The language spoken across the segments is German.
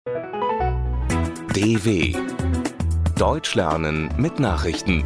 DW Deutsch lernen mit Nachrichten.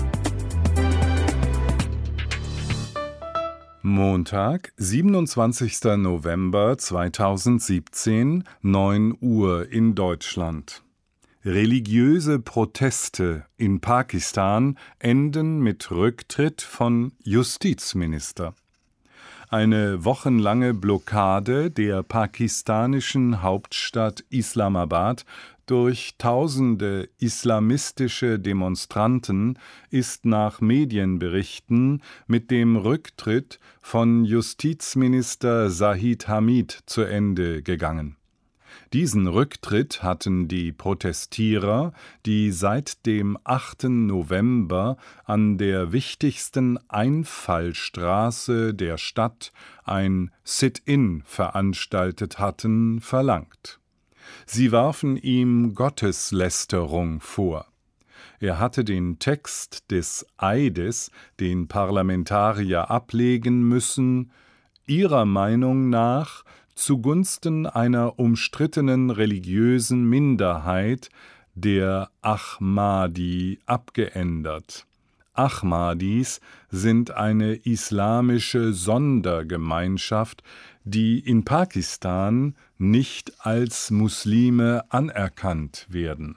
Montag, 27. November 2017, 9 Uhr in Deutschland. Religiöse Proteste in Pakistan enden mit Rücktritt von Justizminister. Eine wochenlange Blockade der pakistanischen Hauptstadt Islamabad durch tausende islamistische Demonstranten ist nach Medienberichten mit dem Rücktritt von Justizminister Zahid Hamid zu Ende gegangen. Diesen Rücktritt hatten die Protestierer, die seit dem 8. November an der wichtigsten Einfallstraße der Stadt ein Sit-in veranstaltet hatten, verlangt. Sie warfen ihm Gotteslästerung vor. Er hatte den Text des Eides, den Parlamentarier ablegen müssen, ihrer Meinung nach zugunsten einer umstrittenen religiösen Minderheit, der Ahmadi, abgeändert. Ahmadis sind eine islamische Sondergemeinschaft, die in Pakistan nicht als Muslime anerkannt werden.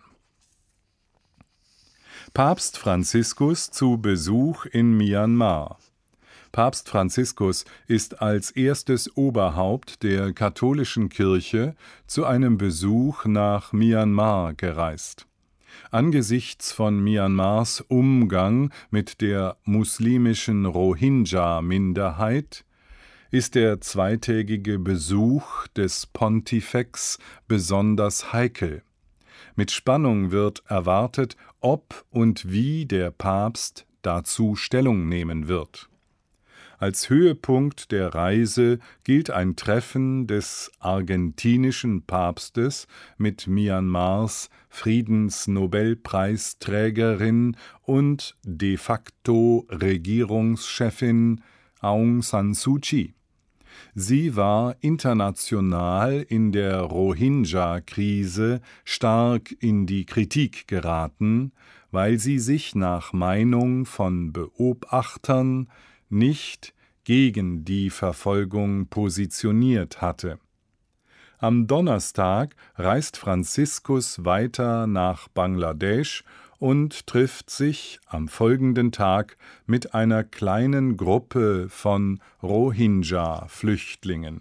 Papst Franziskus zu Besuch in Myanmar. Papst Franziskus ist als erstes Oberhaupt der katholischen Kirche zu einem Besuch nach Myanmar gereist. Angesichts von Myanmars Umgang mit der muslimischen Rohingya-Minderheit ist der zweitägige Besuch des Pontifex besonders heikel. Mit Spannung wird erwartet, ob und wie der Papst dazu Stellung nehmen wird. Als Höhepunkt der Reise gilt ein Treffen des argentinischen Papstes mit Myanmars Friedensnobelpreisträgerin und de facto Regierungschefin Aung San Suu Kyi. Sie war international in der Rohingya-Krise stark in die Kritik geraten, weil sie sich nach Meinung von Beobachtern nicht gegen die Verfolgung positioniert hatte. Am Donnerstag reist Franziskus weiter nach Bangladesch und trifft sich am folgenden Tag mit einer kleinen Gruppe von Rohingya-Flüchtlingen.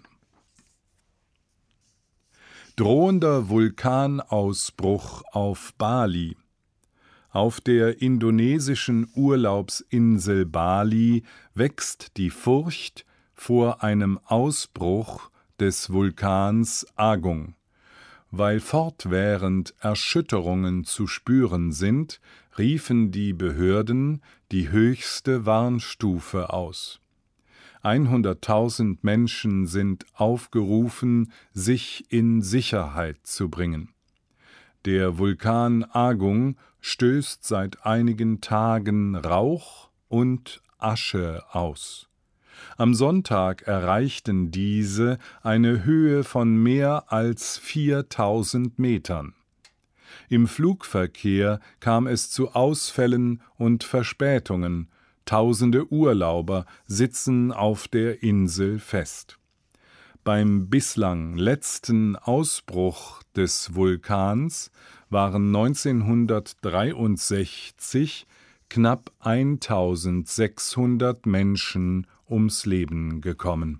Drohender Vulkanausbruch auf Bali. Auf der indonesischen Urlaubsinsel Bali wächst die Furcht vor einem Ausbruch des Vulkans Agung. Weil fortwährend Erschütterungen zu spüren sind, riefen die Behörden die höchste Warnstufe aus. 100.000 Menschen sind aufgerufen, sich in Sicherheit zu bringen. Der Vulkan Agung stößt seit einigen Tagen Rauch und Asche aus. Am Sonntag erreichten diese eine Höhe von mehr als 4.000 Metern. Im Flugverkehr kam es zu Ausfällen und Verspätungen. Tausende Urlauber sitzen auf der Insel fest. Beim bislang letzten Ausbruch des Vulkans waren 1963 knapp 1.600 Menschen ums Leben gekommen.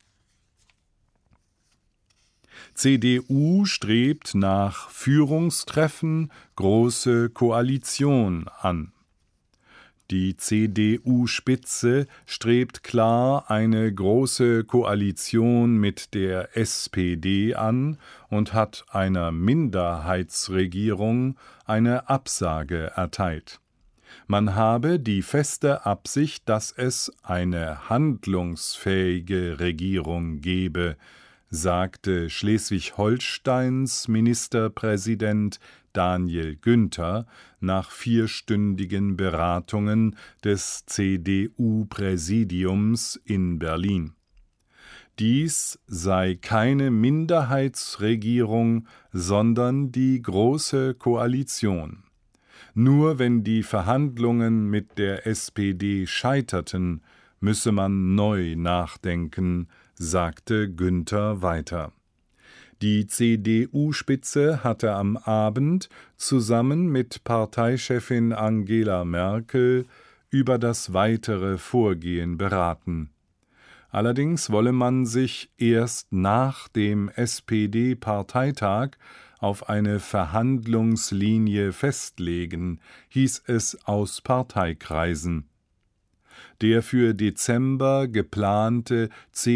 CDU strebt nach Führungstreffen Große Koalition an. Die CDU-Spitze strebt klar eine große Koalition mit der SPD an und hat einer Minderheitsregierung eine Absage erteilt. Man habe die feste Absicht, dass es eine handlungsfähige Regierung gebe, sagte Schleswig-Holsteins Ministerpräsident Daniel Günther nach 4-stündigen Beratungen des CDU-Präsidiums in Berlin. Dies sei keine Minderheitsregierung, sondern die Große Koalition. Nur wenn die Verhandlungen mit der SPD scheiterten, müsse man neu nachdenken, sagte Günther weiter. Die CDU-Spitze hatte am Abend zusammen mit Parteichefin Angela Merkel über das weitere Vorgehen beraten. Allerdings wolle man sich erst nach dem SPD-Parteitag auf eine Verhandlungslinie festlegen, hieß es aus Parteikreisen. Der für Dezember geplante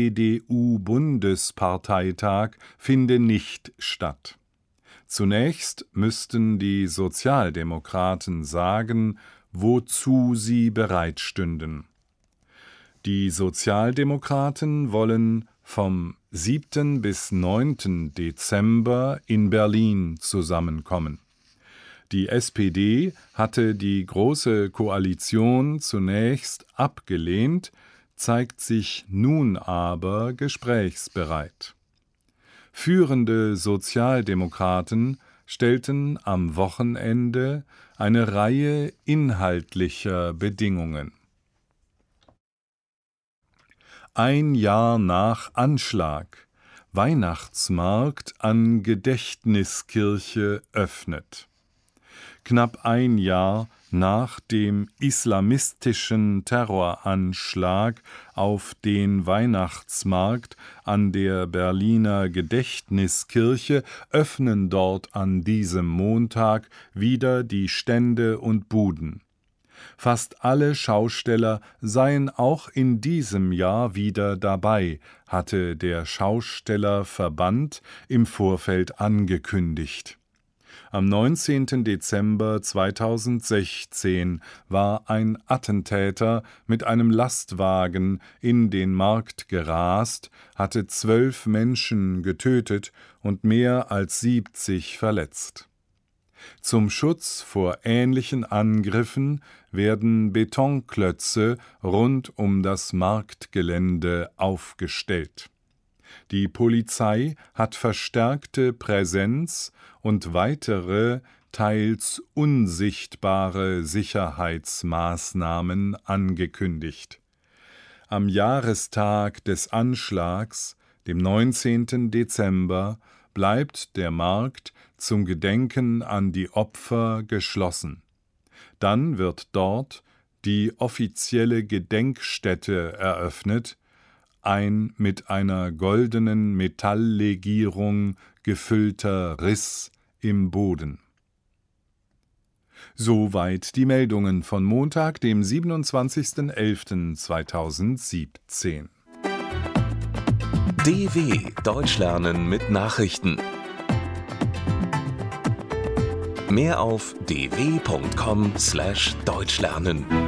CDU-Bundesparteitag finde nicht statt. Zunächst müssten die Sozialdemokraten sagen, wozu sie bereitstünden. Die Sozialdemokraten wollen vom 7. bis 9. Dezember in Berlin zusammenkommen. Die SPD hatte die Große Koalition zunächst abgelehnt, zeigt sich nun aber gesprächsbereit. Führende Sozialdemokraten stellten am Wochenende eine Reihe inhaltlicher Bedingungen. Ein Jahr nach Anschlag. Weihnachtsmarkt an Gedächtniskirche öffnet. Knapp ein Jahr nach dem islamistischen Terroranschlag auf den Weihnachtsmarkt an der Berliner Gedächtniskirche öffnen dort an diesem Montag wieder die Stände und Buden. Fast alle Schausteller seien auch in diesem Jahr wieder dabei, hatte der Schaustellerverband im Vorfeld angekündigt. Am 19. Dezember 2016 war ein Attentäter mit einem Lastwagen in den Markt gerast, hatte 12 Menschen getötet und mehr als 70 verletzt. Zum Schutz vor ähnlichen Angriffen werden Betonklötze rund um das Marktgelände aufgestellt. Die Polizei hat verstärkte Präsenz und weitere, teils unsichtbare Sicherheitsmaßnahmen angekündigt. Am Jahrestag des Anschlags, dem 19. Dezember, bleibt der Markt zum Gedenken an die Opfer geschlossen. Dann wird dort die offizielle Gedenkstätte eröffnet, ein mit einer goldenen Metalllegierung gefüllter Riss im Boden. Soweit die Meldungen von Montag, dem 27.11.2017. DW Deutsch lernen mit Nachrichten. Mehr auf dw.com/deutschlernen.